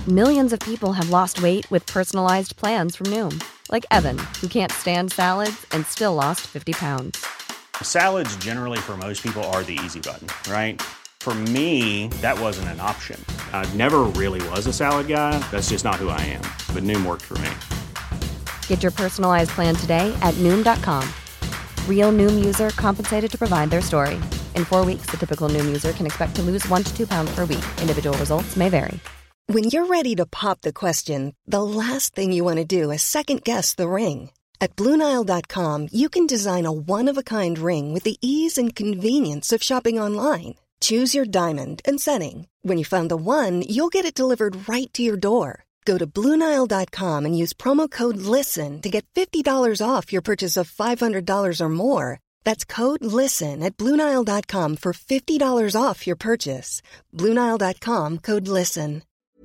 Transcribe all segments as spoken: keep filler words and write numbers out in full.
Millions of people have lost weight with personalized plans from Noom. Like Evan, who can't stand salads and still lost fifty pounds. Salads generally for most people are the easy button, right? For me, that wasn't an option. I never really was a salad guy. That's just not who I am. But Noom worked for me. Get your personalized plan today at Noom dot com. Real Noom user compensated to provide their story. In four weeks, the typical Noom user can expect to lose one to two pounds per week. Individual results may vary. When you're ready to pop the question, the last thing you want to do is second-guess the ring. At Blue Nile dot com, you can design a one-of-a-kind ring with the ease and convenience of shopping online. Choose your diamond and setting. When you find the one, you'll get it delivered right to your door. Go to Blue Nile dot com and use promo code LISTEN to get fifty dollars off your purchase of five hundred dollars or more. That's code LISTEN at Blue Nile dot com for fifty dollars off your purchase. Blue Nile dot com, code LISTEN.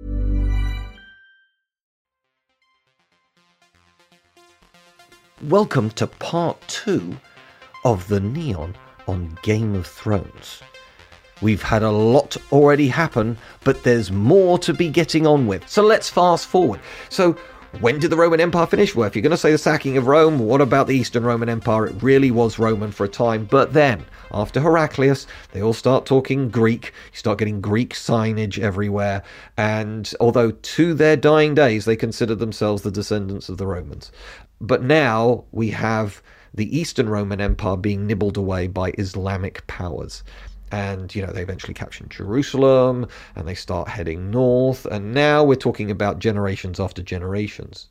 Welcome to part two of the Neon on Game of Thrones. We've had a lot already happen, but there's more to be getting on with. So let's fast forward. So when did the Roman Empire finish? Well, if you're going to say the sacking of Rome, what about the Eastern Roman Empire? It really was Roman for a time. But then, after Heraclius, they all start talking Greek. You start getting Greek signage everywhere. And although to their dying days, they considered themselves the descendants of the Romans. But now we have the Eastern Roman Empire being nibbled away by Islamic powers. And, you know, they eventually captured Jerusalem and they start heading north. And now we're talking about generations after generations.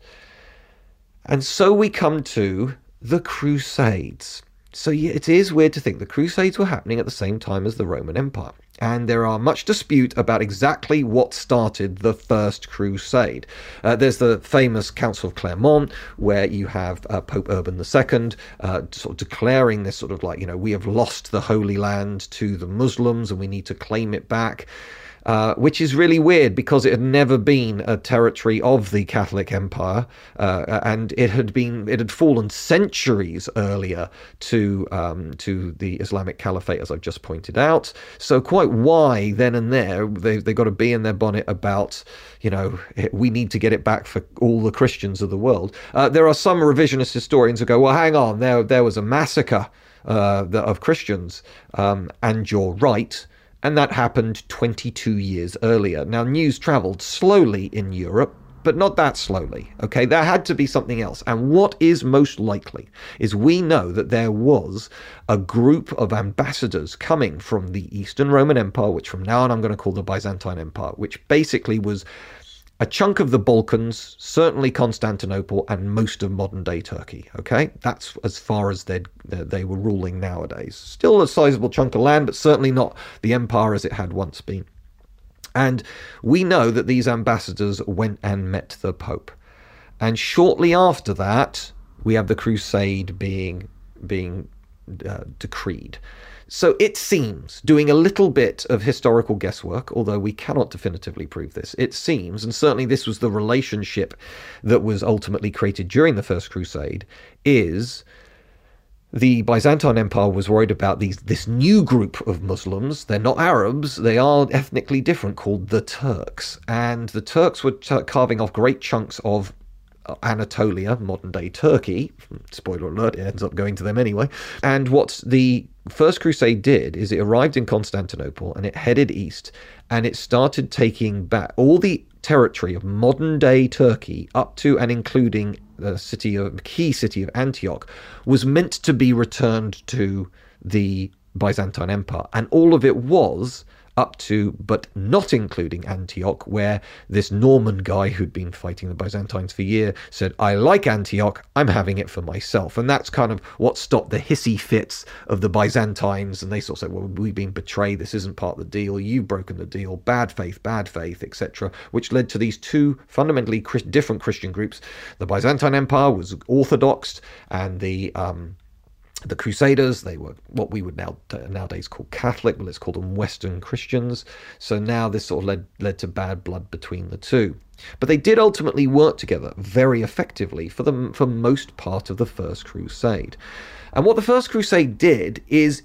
And so we come to the Crusades. So yeah, it is weird to think the Crusades were happening at the same time as the Roman Empire. And there are much dispute about exactly what started the First Crusade. Uh, there's the famous Council of Clermont, where you have uh, Pope Urban the Second uh, sort of declaring this sort of like, you know, we have lost the Holy Land to the Muslims and we need to claim it back. Uh, which is really weird because it had never been a territory of the Catholic Empire, uh, and it had been it had fallen centuries earlier to um, to the Islamic Caliphate, as I've just pointed out. So quite why then and there they they got to be in their bonnet about, you know, we need to get it back for all the Christians of the world. Uh, there are some revisionist historians who go, well, hang on, there there was a massacre uh, of Christians, um, and you're right. And that happened twenty-two years earlier. Now, news travelled slowly in Europe, but not that slowly, okay? There had to be something else. And what is most likely is we know that there was a group of ambassadors coming from the Eastern Roman Empire, which from now on I'm going to call the Byzantine Empire, which basically was a chunk of the Balkans, certainly Constantinople, and most of modern-day Turkey, okay? That's as far as they they were ruling nowadays. Still a sizable chunk of land, but certainly not the empire as it had once been. And we know that these ambassadors went and met the Pope. And shortly after that, we have the Crusade being, being uh, decreed. So it seems, doing a little bit of historical guesswork, although we cannot definitively prove this, it seems, and certainly this was the relationship that was ultimately created during the First Crusade, is the Byzantine Empire was worried about these this new group of Muslims. They're not Arabs, they are ethnically different, called the Turks. And the Turks were t- carving off great chunks of Anatolia, modern-day Turkey. Spoiler alert, it ends up going to them anyway. And what the First Crusade did is it arrived in Constantinople and it headed east and it started taking back all the territory of modern-day Turkey up to and including the city of key city of Antioch was meant to be returned to the Byzantine Empire. And all of it was up to, but not including Antioch, where this Norman guy who'd been fighting the Byzantines for years said, I like Antioch, I'm having it for myself. And that's kind of what stopped the hissy fits of the Byzantines. And they sort of said, well, we've been betrayed, this isn't part of the deal, you've broken the deal, bad faith, bad faith, et cetera, which led to these two fundamentally different Christian groups. The Byzantine Empire was Orthodox, and the um, The Crusaders, they were what we would now nowadays call Catholic, but let's call them Western Christians. So now this sort of led, led to bad blood between the two. But they did ultimately work together very effectively for the for most part of the First Crusade. And what the First Crusade did is it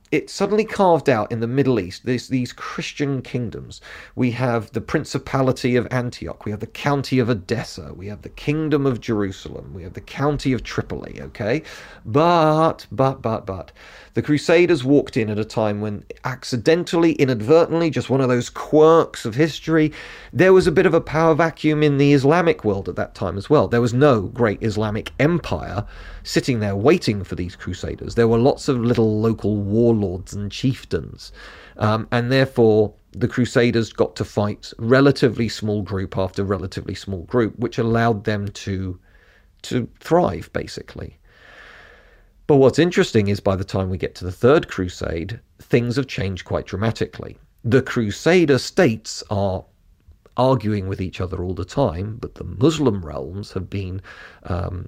it suddenly carved out in the Middle East these, these Christian kingdoms. We have the Principality of Antioch, we have the County of Edessa, we have the Kingdom of Jerusalem, we have the County of Tripoli, okay? But, but, but, but, the Crusaders walked in at a time when accidentally, inadvertently, just one of those quirks of history, there was a bit of a power vacuum in the Islamic world at that time as well. There was no great Islamic empire sitting there waiting for these Crusaders. There were lots of little local warlords and chieftains, um, and therefore the Crusaders got to fight relatively small group after relatively small group, which allowed them to to thrive, basically. But what's interesting is by the time we get to the Third Crusade, things have changed quite dramatically. The Crusader states are arguing with each other all the time, but the Muslim realms have been um,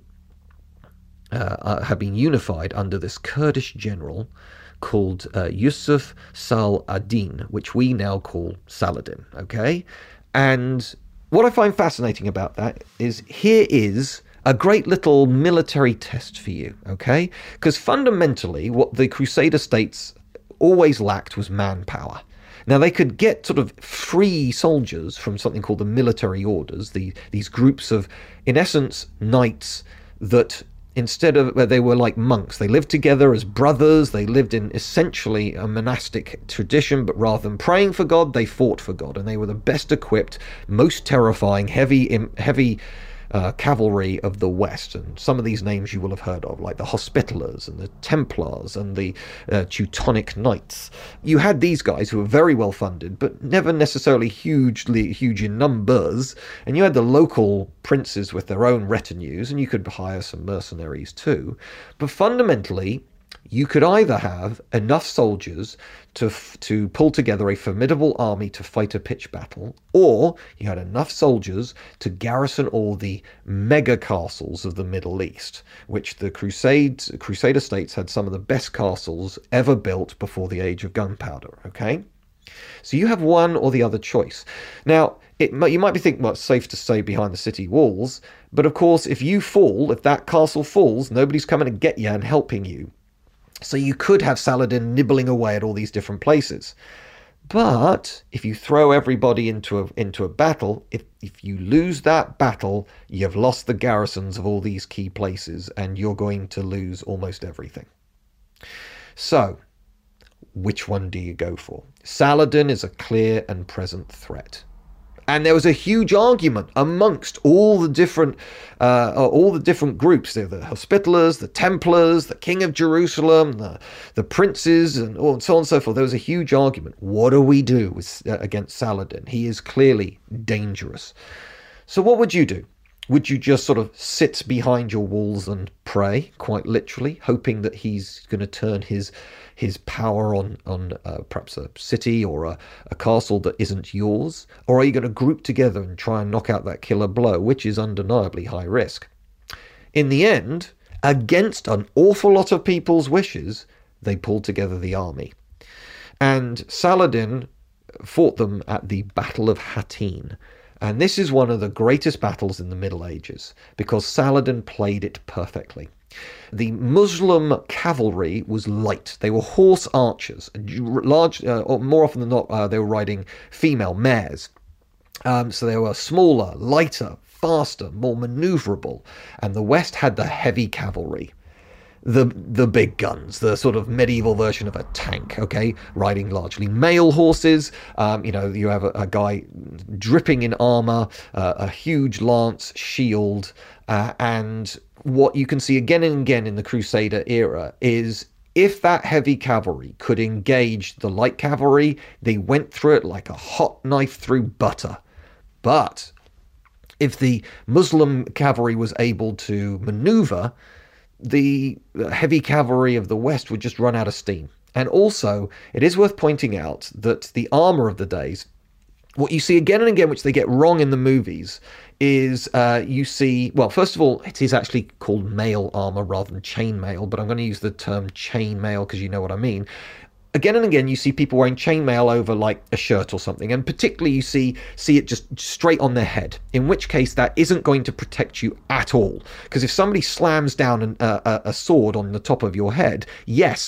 uh, have been unified under this Kurdish general called uh, Yusuf Saladin, which we now call Saladin, okay? And what I find fascinating about that is here is a great little military test for you, okay? Because fundamentally, what the Crusader states always lacked was manpower. Now, they could get sort of free soldiers from something called the military orders, the, these groups of, in essence, knights that instead of, where they were like monks, they lived together as brothers, they lived in essentially a monastic tradition, but rather than praying for God, they fought for God, and they were the best equipped, most terrifying, heavy, heavy, Uh, cavalry of the West. And some of these names you will have heard of, like the Hospitallers and the Templars and the uh, Teutonic Knights. You had these guys who were very well funded, but never necessarily hugely huge in numbers. And you had the local princes with their own retinues, and you could hire some mercenaries too. But fundamentally, you could either have enough soldiers to to pull together a formidable army to fight a pitched battle, or you had enough soldiers to garrison all the mega castles of the Middle East, which the Crusades, Crusader states had some of the best castles ever built before the age of gunpowder, okay? So you have one or the other choice. Now, it, you might be thinking, well, it's safe to stay behind the city walls, but of course, if you fall, if that castle falls, nobody's coming to get you and helping you. So you could have Saladin nibbling away at all these different places. But if you throw everybody into a into a battle, if, if you lose that battle, you've lost the garrisons of all these key places, and you're going to lose almost everything. So, which one do you go for? Saladin is a clear and present threat. And there was a huge argument amongst all the different, uh, all the different groups. There were the Hospitallers, the Templars, the King of Jerusalem, the, the princes, and so on and so forth. There was a huge argument. What do we do with, uh, against Saladin? He is clearly dangerous. So what would you do? Would you just sort of sit behind your walls and pray, quite literally, hoping that he's going to turn his his power on, on uh, perhaps a city or a, a castle that isn't yours? Or are you going to group together and try and knock out that killer blow, which is undeniably high risk? In the end, against an awful lot of people's wishes, they pulled together the army. And Saladin fought them at the Battle of Hattin. And this is one of the greatest battles in the Middle Ages, because Saladin played it perfectly. The Muslim cavalry was light. They were horse archers. Large, uh, or more often than not, uh, they were riding female mares. Um, so they were smaller, lighter, faster, more maneuverable. And the West had the heavy cavalry. The the big guns, the sort of medieval version of a tank, okay, riding largely male horses. Um, you know, you have a, a guy dripping in armor, uh, a huge lance, shield, uh, and what you can see again and again in the Crusader era is if that heavy cavalry could engage the light cavalry, they went through it like a hot knife through butter. But if the Muslim cavalry was able to maneuver, the heavy cavalry of the West would just run out of steam. And also, it is worth pointing out that the armor of the days, what you see again and again, which they get wrong in the movies, is uh, you see, well, first of all, it is actually called mail armor rather than chain mail, but I'm going to use the term chain mail because you know what I mean. Again and again, you see people wearing chainmail over like a shirt or something, and particularly you see see it just straight on their head, in which case that isn't going to protect you at all. Because if somebody slams down an, uh, a sword on the top of your head, yes,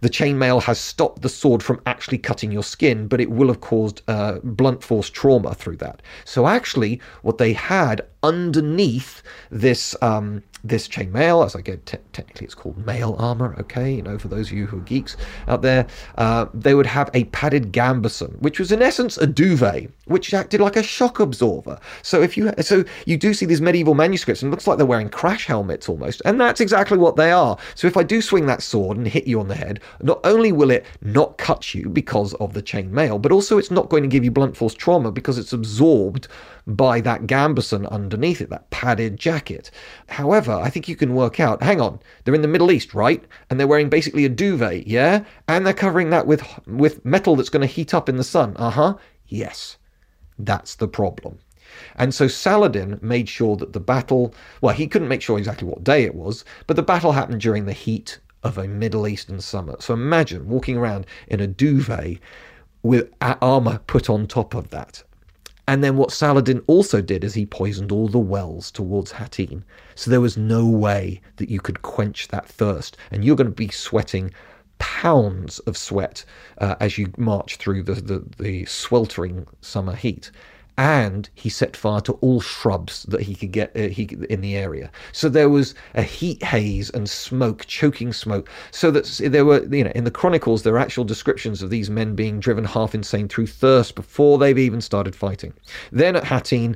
the chainmail has stopped the sword from actually cutting your skin, but it will have caused uh, blunt force trauma through that. So actually, what they had underneath this um, this chainmail, as I get te- technically it's called mail armor, okay, you know, for those of you who are geeks out there, uh, they would have a padded gambeson, which was in essence a duvet, which acted like a shock absorber. So if you so you do see these medieval manuscripts, and it looks like they're wearing crash helmets almost, and that's exactly what they are. So if I do swing that sword and hit you on the head, not only will it not cut you because of the chainmail, but also it's not going to give you blunt force trauma because it's absorbed by that gambeson underneath it, that padded jacket. However, I think you can work out, hang on, they're in the Middle East, right? And they're wearing basically a duvet, yeah? And they're covering that with with metal that's going to heat up in the sun. Uh-huh. Yes. That's the problem. And so Saladin made sure that the battle, well, he couldn't make sure exactly what day it was, but the battle happened during the heat of a Middle Eastern summer. So imagine walking around in a duvet with armor put on top of that. And then what Saladin also did is he poisoned all the wells towards Hattin. So there was no way that you could quench that thirst. And you're going to be sweating pounds of sweat uh, as you march through the, the, the sweltering summer heat. And he set fire to all shrubs that he could get uh, he, in the area. So there was a heat haze and smoke, choking smoke. So that there were, you know, in the chronicles, there are actual descriptions of these men being driven half insane through thirst before they've even started fighting. Then at Hattin,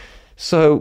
so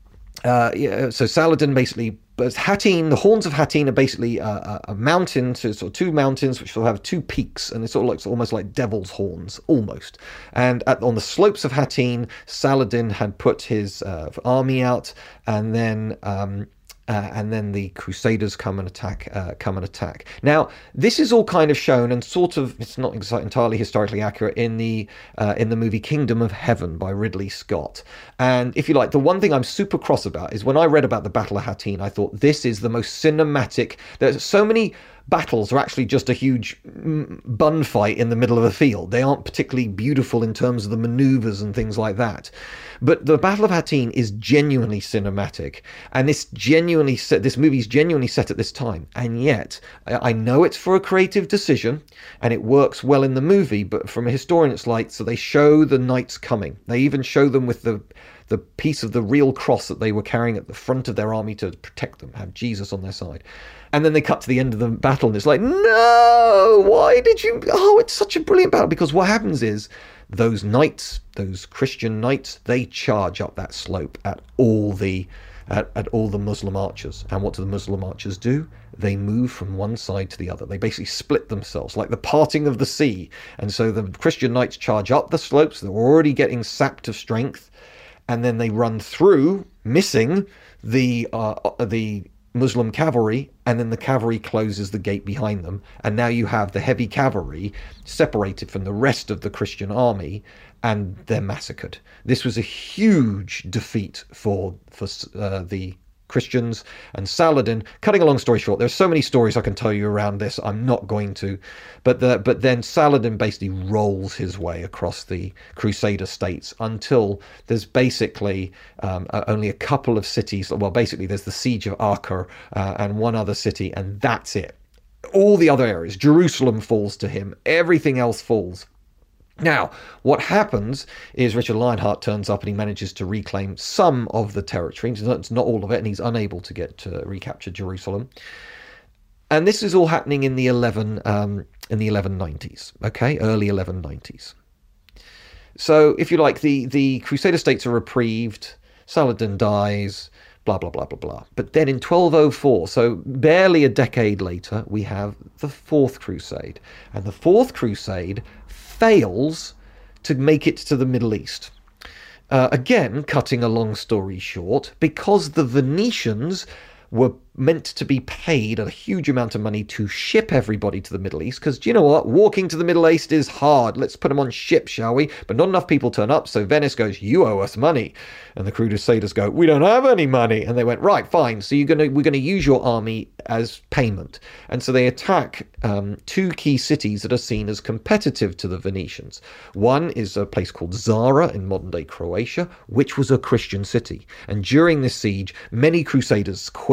uh, yeah, so Saladin basically. But Hattin, the horns of Hattin are basically a, a mountain, so sort of two mountains which will have two peaks, and it's sort of like almost like devil's horns, almost. And at, on the slopes of Hattin, Saladin had put his uh, army out, and then um, uh, and then the Crusaders come and attack. Uh, come and attack. Now, this is all kind of shown, and sort of it's not entirely historically accurate in the uh, in the movie Kingdom of Heaven by Ridley Scott. And if you like, the one thing I'm super cross about is when I read about the Battle of Hattin, I thought this is the most cinematic. There's so many battles are actually just a huge bun fight in the middle of a field. They aren't particularly beautiful in terms of the maneuvers and things like that. But the Battle of Hattin is genuinely cinematic, and this genuinely set, this movie's genuinely set at this time. And yet, I know it's for a creative decision, and it works well in the movie. But from a historian, it's like, so they show the knights coming. They even show them with the the piece of the real cross that they were carrying at the front of their army to protect them, have Jesus on their side. And then they cut to the end of the battle, and it's like, no, why did you? Oh, it's such a brilliant battle, because what happens is those knights, those Christian knights, they charge up that slope at all the at, at all the Muslim archers. And what do the Muslim archers do? They move from one side to the other. They basically split themselves, like the parting of the sea. And so the Christian knights charge up the slopes. They're already getting sapped of strength. And then they run through, missing the uh, the Muslim cavalry, and then the cavalry closes the gate behind them. And now you have the heavy cavalry separated from the rest of the Christian army, and they're massacred. This was a huge defeat for for uh, the Christians. And Saladin, cutting a long story short, there's so many stories I can tell you around this, I'm not going to, but the but then Saladin basically rolls his way across the Crusader states until there's basically um, uh, only a couple of cities. Well, basically there's the siege of Acre uh, and one other city, and that's it. All the other areas, Jerusalem falls to him, everything else falls. Now, what happens is Richard Lionheart turns up and he manages to reclaim some of the territory. It's not all of it, and he's unable to get to recapture Jerusalem. And this is all happening in the eleven um, in the eleven nineties, okay, early eleven nineties. So, if you like, the the Crusader states are reprieved. Saladin dies. Blah blah blah blah blah. But then in twelve oh four, so barely a decade later, we have the Fourth Crusade, and the Fourth Crusade fails to make it to the Middle East. Uh, again, cutting a long story short, because the Venetians were meant to be paid a huge amount of money to ship everybody to the Middle East, because do you know what? Walking to the Middle East is hard. Let's put them on ships, shall we? But not enough people turn up, so Venice goes, you owe us money. And the Crusaders go, we don't have any money. And they went, right, fine. So you're gonna we're gonna use your army as payment. And so they attack um, two key cities that are seen as competitive to the Venetians. One is a place called Zara in modern-day Croatia, which was a Christian city. And during this siege, many Crusaders quit because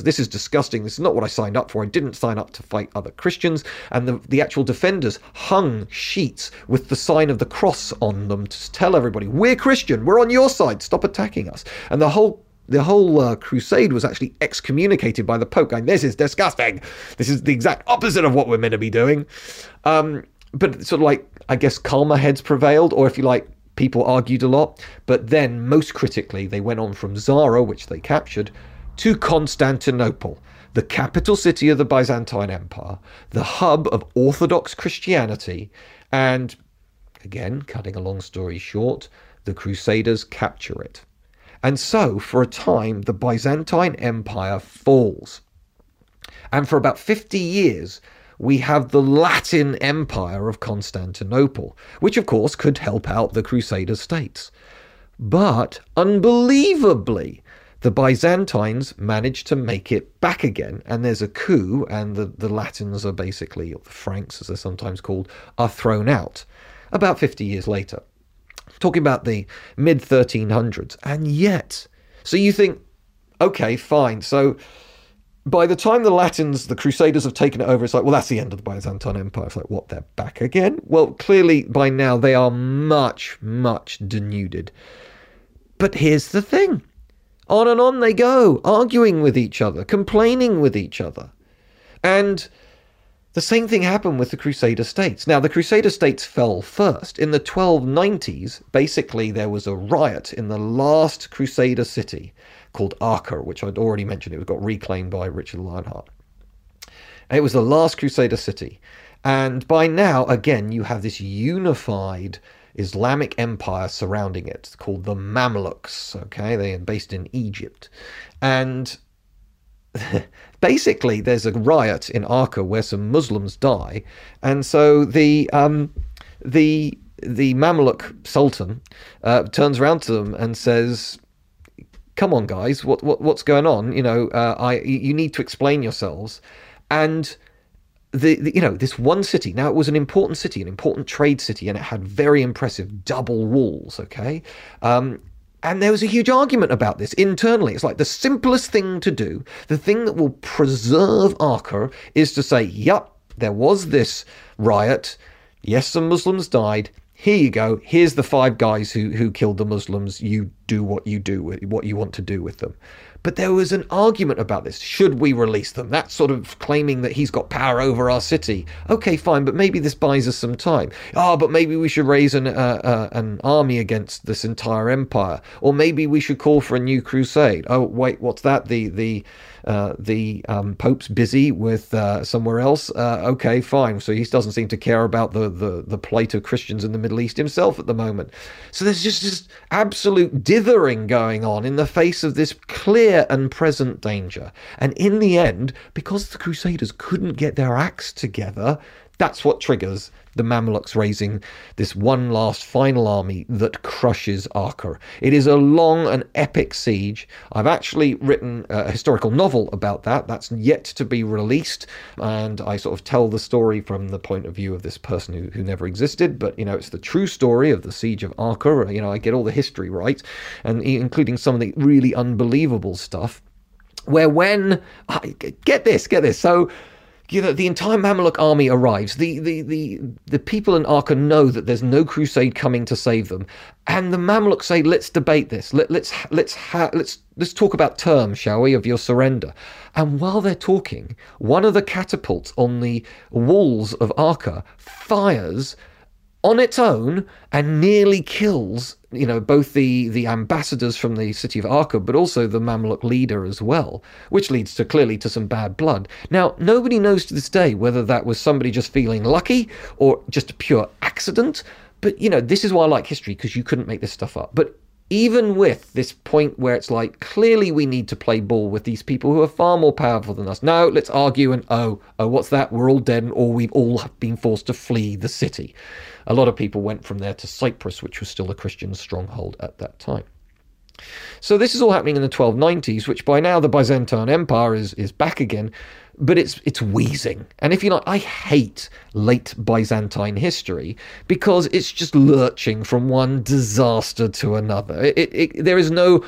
this is disgusting. This is not what I signed up for. I didn't sign up to fight other Christians. And the, the actual defenders hung sheets with the sign of the cross on them to tell everybody, we're Christian, we're on your side, stop attacking us. And the whole The whole uh, crusade was actually excommunicated by the Pope, going, this is disgusting. This is the exact opposite of what we're meant to be doing. Um, but sort of like, I guess, calmer heads prevailed, or if you like, people argued a lot. But then, most critically, they went on from Zara, which they captured, to Constantinople, the capital city of the Byzantine Empire, the hub of Orthodox Christianity. And again, cutting a long story short, the Crusaders capture it. And so, for a time, the Byzantine Empire falls. And for about fifty years, we have the Latin Empire of Constantinople, which of course could help out the Crusader states. But, unbelievably, the Byzantines managed to make it back again, and there's a coup, and the, the Latins are basically, or the Franks as they're sometimes called, are thrown out about fifty years later. Talking about the mid thirteen hundreds, and yet, so you think, okay, fine, so by the time the Latins, the Crusaders have taken it over, it's like, well, that's the end of the Byzantine Empire. It's like, what, they're back again? Well, clearly by now they are much, much denuded. But here's the thing. On and on they go, arguing with each other, complaining with each other. And the same thing happened with the Crusader states. Now, the Crusader states fell first. In the twelve nineties, basically, there was a riot in the last Crusader city called Acre, which I'd already mentioned. It got reclaimed by Richard Lionheart. It was the last Crusader city. And by now, again, you have this unified Islamic empire surrounding it called the Mamluks. Okay, they are based in Egypt. And basically, there's a riot in Acre where some Muslims die, and so the um, the the Mamluk Sultan uh, turns around to them and says, "Come on, guys, what what what's going on? You know, uh, I you need to explain yourselves." And the, the you know this one city, now it was an important city, an important trade city, and it had very impressive double walls. Okay. Um, And there was a huge argument about this internally. It's like the simplest thing to do, the thing that will preserve Acre, is to say, yep, there was this riot. Yes, some Muslims died. Here you go. Here's the five guys who, who killed the Muslims. You do what you do, with what you want to do with them. But there was an argument about this. Should we release them? That's sort of claiming that he's got power over our city. Okay, fine, but maybe this buys us some time. Oh, but maybe we should raise an uh, uh, an army against this entire empire, or maybe we should call for a new crusade. Oh, wait, what's that? The the uh, the um, Pope's busy with uh, somewhere else. Uh, okay, fine. So he doesn't seem to care about the, the the plight of Christians in the Middle East himself at the moment. So there's just just absolute dithering going on in the face of this clear and present danger. And in the end, because the Crusaders couldn't get their acts together, that's what triggers the Mamluks raising this one last final army that crushes Acre. It is a long and epic siege. I've actually written a historical novel about that. That's yet to be released, and I sort of tell the story from the point of view of this person who, who never existed, but you know, it's the true story of the siege of Acre. You know, I get all the history right, and including some of the really unbelievable stuff, where when, get this, get this, so you know, the entire Mamluk army arrives. The, the the the people in Acre know that there's no crusade coming to save them, and the Mamluks say, "Let's debate this. Let, let's let's ha- let's let's talk about terms, shall we, of your surrender." And while they're talking, one of the catapults on the walls of Acre fires on its own and nearly kills, you know, both the, the ambassadors from the city of Acre, but also the Mamluk leader as well, which leads to clearly to some bad blood. Now, nobody knows to this day whether that was somebody just feeling lucky or just a pure accident. But, you know, this is why I like history, because you couldn't make this stuff up. But even with this point where it's like, clearly we need to play ball with these people who are far more powerful than us. No, let's argue and, oh, oh, what's that? We're all dead, or we've all been forced to flee the city. A lot of people went from there to Cyprus, which was still a Christian stronghold at that time. So this is all happening in the twelve nineties, which by now the Byzantine Empire is, is back again, but it's it's wheezing. And if you like, I hate late Byzantine history because it's just lurching from one disaster to another. It, it, it, there is no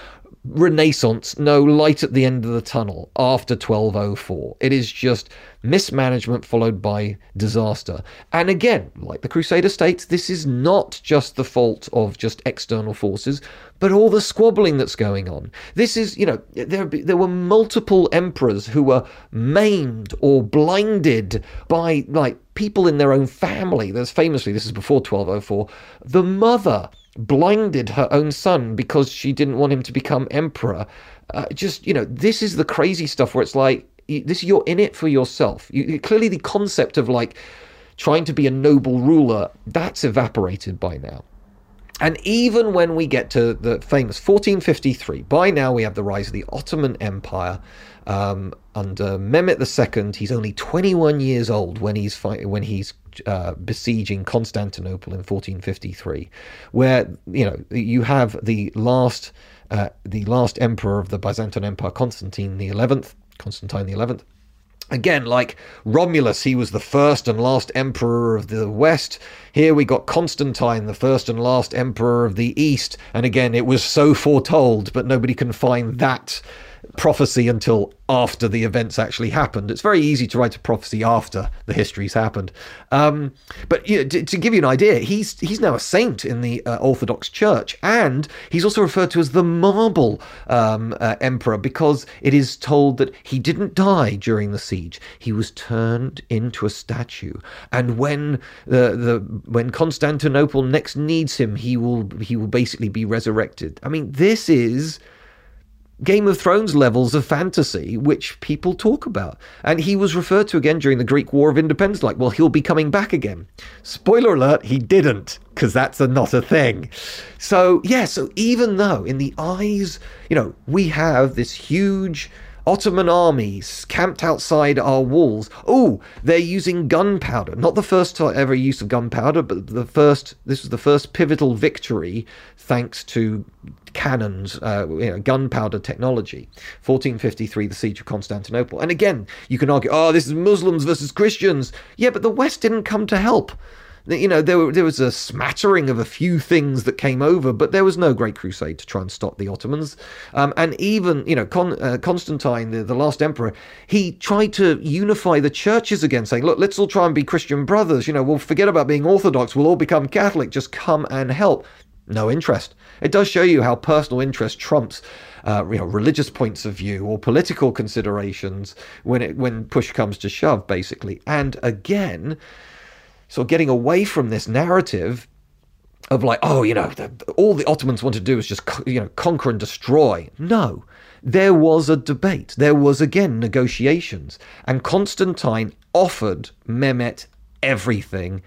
renaissance, no light at the end of the tunnel after twelve oh four. It is just mismanagement followed by disaster. And again, like the Crusader states, this is not just the fault of just external forces, but all the squabbling that's going on. This is, you know, there, there were multiple emperors who were maimed or blinded by, like, people in their own family. There's famously, this is before twelve oh four, the mother blinded her own son because she didn't want him to become emperor. Uh, just, you know, this is the crazy stuff where it's like, you, this you're in it for yourself. You, clearly the concept of like trying to be a noble ruler, that's evaporated by now. And even when we get to the famous fourteen fifty-three, by now we have the rise of the Ottoman Empire um, under Mehmet the Second. He's only twenty-one years old when he's fight, when he's uh, besieging Constantinople in fourteen fifty-three, where you know you have the last uh, the last emperor of the Byzantine Empire, Constantine the Eleventh, Constantine the Eleventh. Again, like Romulus, he was the first and last emperor of the West. Here we got Constantine, the first and last emperor of the East. And again, it was so foretold, but nobody can find that prophecy until after the events actually happened. It's very easy to write a prophecy after the history's happened. Um, but you know, to, to give you an idea, he's he's now a saint in the uh, Orthodox Church, and he's also referred to as the Marble um, uh, Emperor because it is told that he didn't die during the siege. He was turned into a statue, and when the the when Constantinople next needs him, he will he will basically be resurrected. I mean, this is Game of Thrones levels of fantasy, which people talk about. And he was referred to again during the Greek War of Independence, like, well, he'll be coming back again. Spoiler alert, he didn't, because that's a, not a thing. So, yeah, so even though in the eyes, you know, we have this huge Ottoman armies camped outside our walls. Oh, they're using gunpowder. Not the first ever use of gunpowder, but the first, this was the first pivotal victory thanks to cannons, uh, you know, gunpowder technology. fourteen fifty-three, the siege of Constantinople. And again, you can argue, oh, this is Muslims versus Christians. Yeah, but the West didn't come to help. You know, there, were, there was a smattering of a few things that came over, but there was no great crusade to try and stop the Ottomans. Um, and even, you know, Con, uh, Constantine, the, the last emperor, he tried to unify the churches again, saying, look, let's all try and be Christian brothers. You know, we'll forget about being Orthodox. We'll all become Catholic. Just come and help. No interest. It does show you how personal interest trumps uh, you know, religious points of view or political considerations when it when push comes to shove, basically. And again, so getting away from this narrative of like, oh, you know, the, all the Ottomans want to do is just, you know, conquer and destroy. No, there was a debate. There was, again, negotiations. And Constantine offered Mehmet everything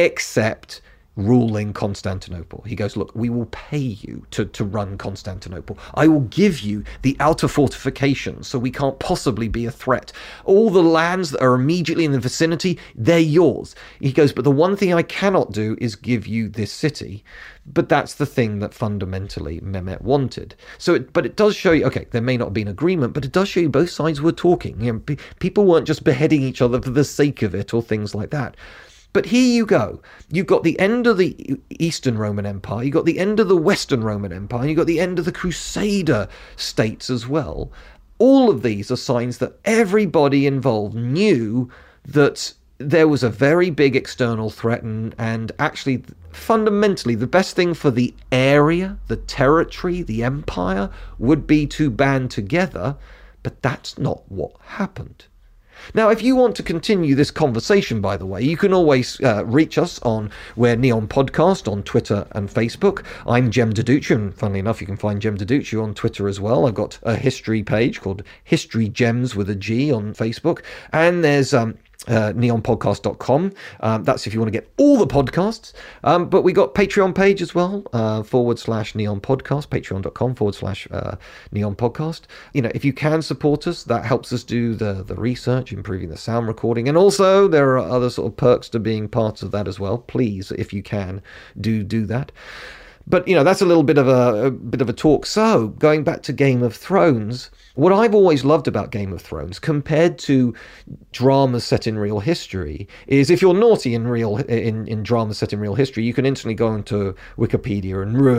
except ruling Constantinople. He goes, look, we will pay you to, to run Constantinople. I will give you the outer fortifications so we can't possibly be a threat. All the lands that are immediately in the vicinity, they're yours. He goes, but the one thing I cannot do is give you this city. But that's the thing that fundamentally Mehmet wanted. So, it, but it does show you, okay, there may not be an agreement, but it does show you both sides were talking. You know, p- people weren't just beheading each other for the sake of it or things like that. But here you go. You've got the end of the Eastern Roman Empire, you've got the end of the Western Roman Empire, and you've got the end of the Crusader states as well. All of these are signs that everybody involved knew that there was a very big external threat, and, and actually, fundamentally, the best thing for the area, the territory, the empire, would be to band together, but that's not what happened. Now, if you want to continue this conversation, by the way, you can always uh, reach us on We're Neon Podcast on Twitter and Facebook. I'm Jem Duducu, and funnily enough, you can find Jem Duducu on Twitter as well. I've got a history page called History Gems with a G on Facebook, and there's um, uh, neon podcast dot com. Um, that's if you want to get all the podcasts. Um, but we got Patreon page as well, uh, forward slash Neon Podcast, patreon.com forward slash uh, Neon Podcast. You know, if you can support us, that helps us do the, the research, improving the sound recording. And also there are other sort of perks to being part of that as well. Please, if you can, do do that. But, you know, that's a little bit of a, a bit of a talk. So, going back to Game of Thrones, what I've always loved about Game of Thrones, compared to dramas set in real history, is if you're naughty in real in, in dramas set in real history, you can instantly go into Wikipedia and ruin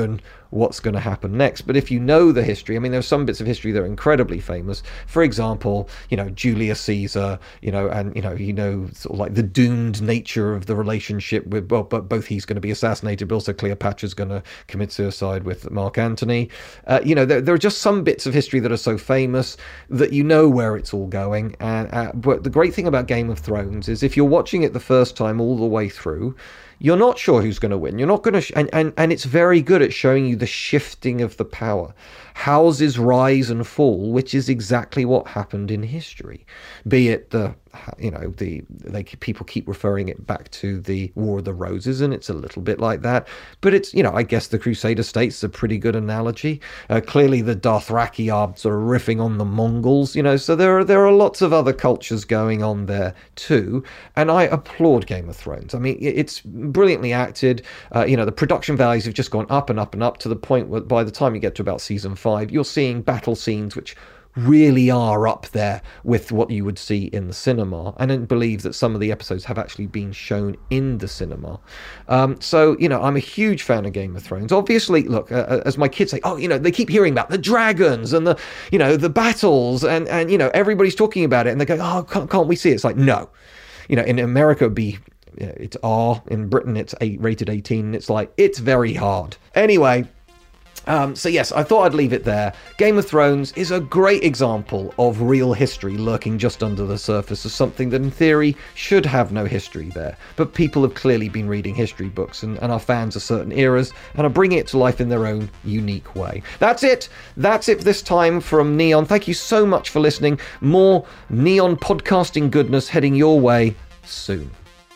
what's going to happen next. But if you know the history, I mean, there's some bits of history that are incredibly famous. For example, you know, Julius Caesar, you know, and, you know, you know, sort of like the doomed nature of the relationship with, well, but both he's going to be assassinated, but also Cleopatra's going to commit suicide with Mark Antony. Uh, you know, there, there are just some bits of history that are so famous that you know where it's all going. And uh, but the great thing about Game of Thrones is if you're watching it the first time all the way through, you're not sure who's going to win. You're not going to, sh- and, and, and it's very good at showing you the shifting of the power. Houses rise and fall, which is exactly what happened in history. Be it the, you know, the they people keep referring it back to the War of the Roses, and it's a little bit like that. But it's, you know, I guess the Crusader states is a pretty good analogy. Uh, clearly, the Dothraki are sort of riffing on the Mongols, you know. So there are there are lots of other cultures going on there too. And I applaud Game of Thrones. I mean, it's brilliantly acted. Uh, you know, the production values have just gone up and up and up to the point where by the time you get to about season five, you're seeing battle scenes which really are up there with what you would see in the cinema. And I believe that some of the episodes have actually been shown in the cinema. Um, so, you know, I'm a huge fan of Game of Thrones. Obviously, look, uh, as my kids say, oh, you know, they keep hearing about the dragons and the, you know, the battles and, and you know, everybody's talking about it and they go, oh, can't, can't we see it? It's like, no. You know, in America, it would be, it's R. In Britain, it's eight, rated eighteen. And it's like, it's very hard. Anyway, Um, so yes, I thought I'd leave it there. Game of Thrones is a great example of real history lurking just under the surface of something that in theory should have no history there. But people have clearly been reading history books and, and are fans of certain eras and are bringing it to life in their own unique way. That's it. That's it this time from Neon. Thank you so much for listening. More Neon podcasting goodness heading your way soon.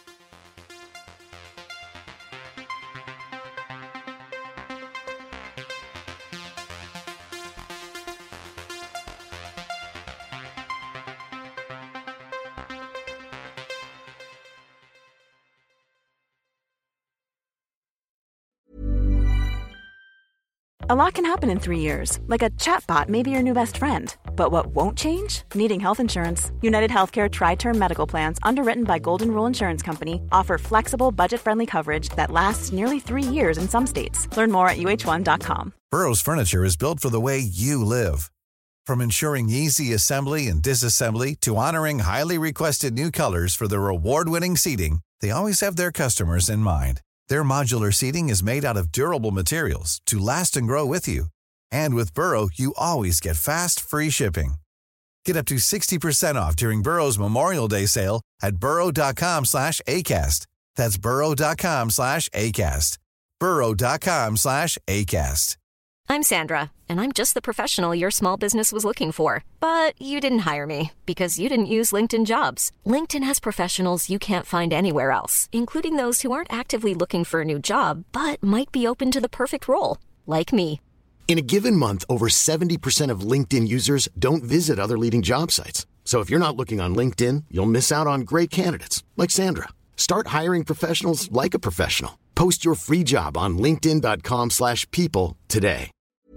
A lot can happen in three years, like a chatbot may be your new best friend. But what won't change? Needing health insurance. United Healthcare Tri-Term Medical Plans, underwritten by Golden Rule Insurance Company, offer flexible, budget-friendly coverage that lasts nearly three years in some states. Learn more at U H one dot com. Burrow's furniture is built for the way you live. From ensuring easy assembly and disassembly to honoring highly requested new colors for their award-winning seating, they always have their customers in mind. Their modular seating is made out of durable materials to last and grow with you. And with Burrow, you always get fast, free shipping. Get up to sixty percent off during Burrow's Memorial Day sale at burrow.com slash ACAST. That's burrow.com slash ACAST. burrow.com slash ACAST. I'm Sandra, and I'm just the professional your small business was looking for. But you didn't hire me because you didn't use LinkedIn Jobs. LinkedIn has professionals you can't find anywhere else, including those who aren't actively looking for a new job, but might be open to the perfect role, like me. In a given month, over seventy percent of LinkedIn users don't visit other leading job sites. So if you're not looking on LinkedIn, you'll miss out on great candidates, like Sandra. Start hiring professionals like a professional. Post your free job on linkedin.com slash people today.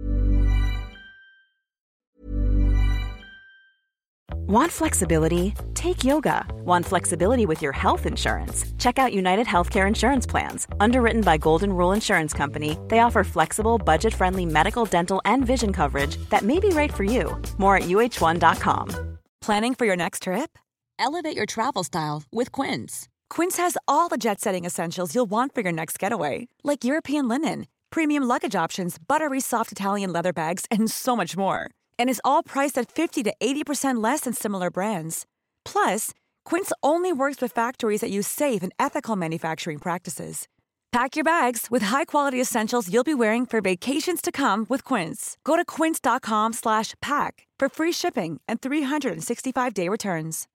Want flexibility? Take yoga. Want flexibility with your health insurance? Check out United Healthcare Insurance Plans. Underwritten by Golden Rule Insurance Company, they offer flexible, budget-friendly medical, dental, and vision coverage that may be right for you. More at U H one dot com. Planning for your next trip? Elevate your travel style with Quince. Quince has all the jet-setting essentials you'll want for your next getaway, like European linen, premium luggage options, buttery soft Italian leather bags, and so much more. And is all priced at fifty to eighty percent less than similar brands. Plus, Quince only works with factories that use safe and ethical manufacturing practices. Pack your bags with high-quality essentials you'll be wearing for vacations to come with Quince. Go to quince.com slash pack for free shipping and three sixty-five day returns.